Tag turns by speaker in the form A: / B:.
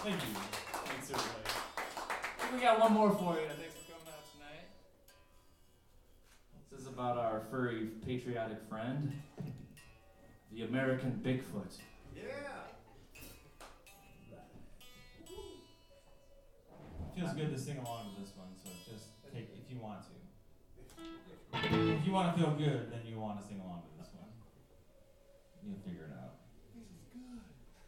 A: Thank you.
B: Thanks, everybody. I think we got one more for you. Thanks for coming out tonight. This is about our furry, patriotic friend, the American Bigfoot.
C: Yeah.
A: Feels good to sing along to this one, so just take if you want to. If you want to feel good, then you want to sing along to this one. You'll figure it out.